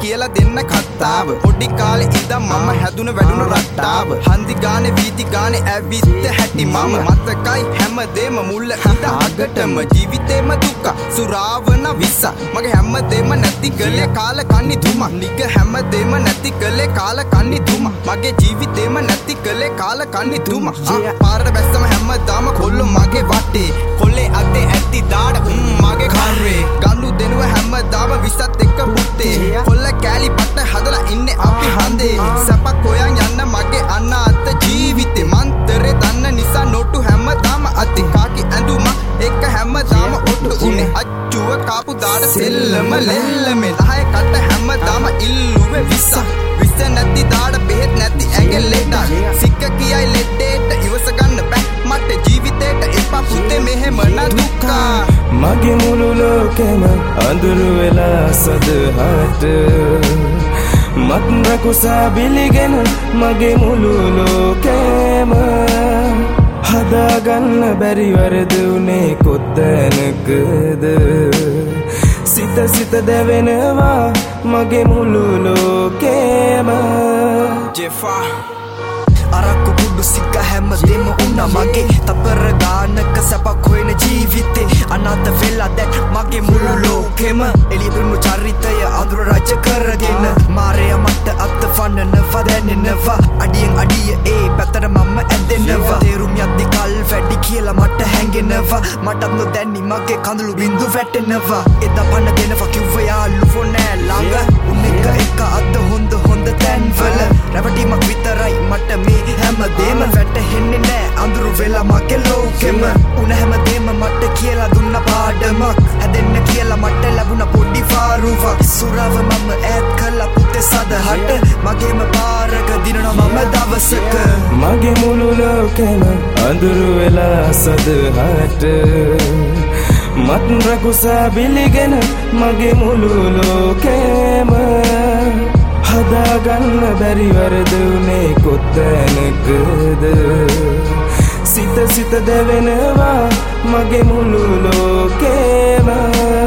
කියලා දෙන්න කතාව පොඩි කාලේ ඉඳන් මම හැදුන වැඩුණ රටාව හන්දි ගානේ වීදි ගානේ ඇවිත් හැටි මම මතකයි හැමදේම මුල්ල ඉඳ අගටම ජීවිතේම දුක සුරාවන විස මගේ හැමදේම නැති කලේ කාල කන්නි දුම නික හැමදේම නැති කලේ කාල කන්නි දුම මගේ ජීවිතේම නැති කලේ කාල කන්නි දුම පාරට බැස්සම හැමදාම කොල්ල මගේ වටේ කොල්ලේ අතේ ඇති දාඩ මගේ කරේ ගඳු දෙනුව හැමදාම විසත් එක්ක පුත්තේ කොල්ල කෑලි පට හදලා ඉන්නේ අපි හන්දේ සපක් හොයන් යන්න මගේ අන්න අත ජීවිතේ මන්තරේ දන්න නිසා නොටු හැමදාම අති කාකි ඇඳුම එක හැමදාම ඔට්ටු උනේ අච්චුව කාපු දාඩ සෙල්ලම ලෙල්ලමේ 10 කට හැමදාම ඉල්ලුවේ විස නැති දාඩ බෙහෙත් නැති ඇඟේ ලෙඩක් සික්ක කියයි ලෙඩේට ඉවස ගන්න බෑ මට ජීවිතේට එපා පුතේ මෙහෙම නදුක මගේ මුළු ලෝකෙම අඳුරු වෙලා සදහට මත් රකුසා බිලිගෙන මගේ මුළු ලෝකෙම හදාගන්න බැරි වරද උනේ කොතැනකද සිත දැවෙනවා මගේ මුළු ලෝකෙම ජෙෆා අරක්කු කුඩු සික්ක හැමදේම උනා මගේ තපර ගානක සපක් හොයන ජීවිතේ අනාථ වෙලා දැන් මගේ මුළු ලෝකෙම එළියුණු චරිතය අඳුර රජ කරගෙන මාරයා මට අත් ෆන්නනවා දැනෙනවා අඩියෙන් අඩිය ඒ පැතර මම ඇදෙනවා තේරුම් යද්දි කල් වැඩි කියලා මට හැඟෙනවා මටත් නොදැනි මගේ කඳුළු බින්දු වැටෙනවා එදා පන්න දෙනවා කිව්ව යාළු ෆෝනෑ ළඟ උන්නක එක අද හොඳ තැන්වල රැවටීමක් විතරයි මට මේ හැමදේම වැටහෙන්නේ නෑ අඳුරු වෙලා මගේ ලෝකෙම උන හැමදේම මට කියලා දුන්න පාඩමක් හැදෙන්න කියලා මට ලැබුණ පොඩි ෆාරුවක් සුරාව මම ඈත් කළා පුතේ සදහට මගේම පාරක දිනනවා මම දවසක මගේ මුළු ලෝකෙම අඳුරු වෙලා සදහට මත් රකුසා බිලිගෙන මගේ මුළු ලෝකෙම හදාගන්න බැරි වරද උනේ කොතැනකද සිත දැවෙනවා මගේ මුළු ලෝකෙම